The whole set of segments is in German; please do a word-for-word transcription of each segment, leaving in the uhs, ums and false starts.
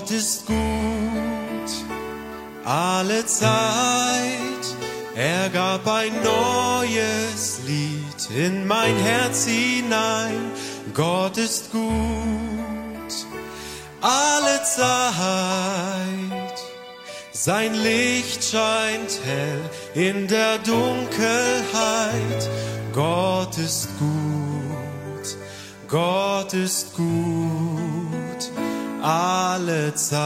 Gott ist gut, alle Zeit. Er gab ein neues Lied in mein Herz hinein. Gott ist gut, alle Zeit. Sein Licht scheint hell in der Dunkelheit. Gott ist gut, Gott ist gut, alle Zeit.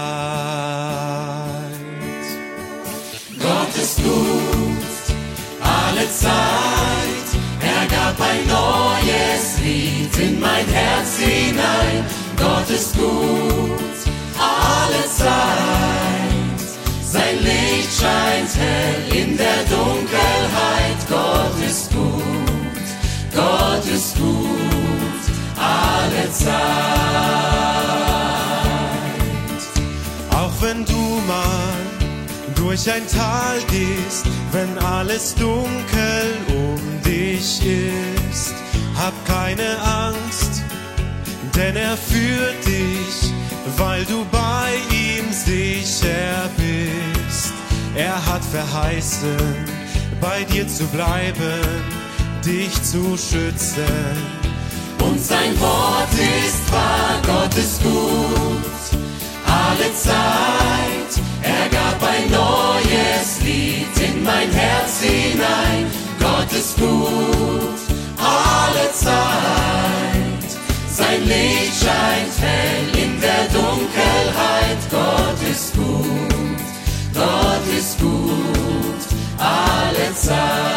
Gott ist gut, alle Zeit. Er gab ein neues Lied in mein Herz hinein. Gott ist gut, alle Zeit. Sein Licht scheint hell in der Dunkelheit. Gott ist gut, Gott ist gut, alle Zeit. Auch wenn du mal durch ein Tal gehst, wenn alles dunkel um dich ist, hab keine Angst, denn er führt dich, weil du bei ihm sicher bist. Er hat verheißen, bei dir zu bleiben, dich zu schützen. Und sein Wort ist wahr, Gott ist gut, alle Zeit. Er gab ein neues Lied in mein Herz hinein. Gott ist gut, alle Zeit. Sein Licht scheint hell in der Dunkelheit. Gott ist gut, Gott ist gut, alle Zeit.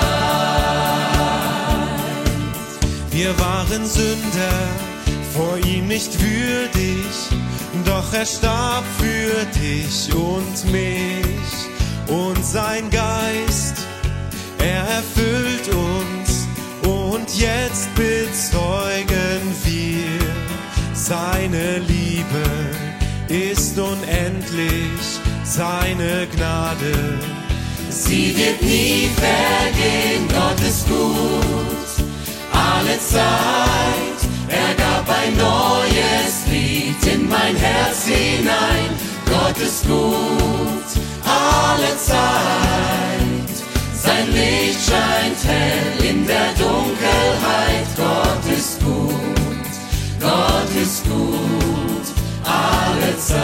Wir waren Sünder, vor ihm nicht würdig, doch er starb für dich und mich. Und sein Geist, er erfüllt uns, und jetzt bezeugen wir, seine Liebe ist unendlich, seine Gnade. Sie wird nie vergehen, Gott ist gut, alle Zeit. Er gab ein neues Lied in mein Herz hinein. Gott ist gut, alle Zeit. Sein Licht scheint hell in der Dunkelheit. Gott ist gut, Gott ist gut, alle Zeit.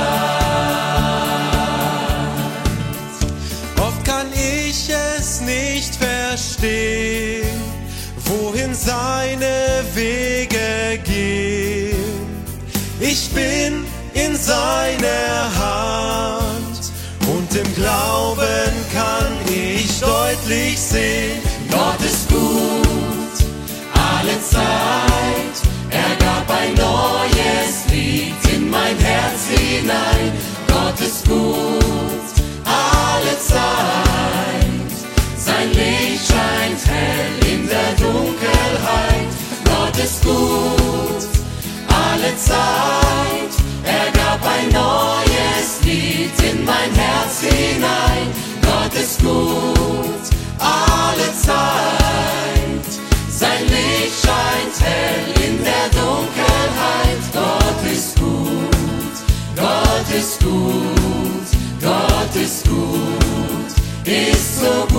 Oft kann ich es nicht verstehen, wohin seine Wege gehen. Ich bin in seiner Hand und im Glauben kann ich deutlich sehen. Gott ist gut, alle Zeit. Er gab ein neues Lied in mein Herz hinein. Gott ist gut, alle Zeit. Sein Licht scheint hell in der Dunkelheit. Gott ist gut, alle Zeit. Er gab ein neues Lied in mein Herz hinein. Gott ist gut, alle Zeit. Sein Licht scheint hell in der Dunkelheit. Gott ist gut, Gott ist gut, Gott ist gut, ist so gut.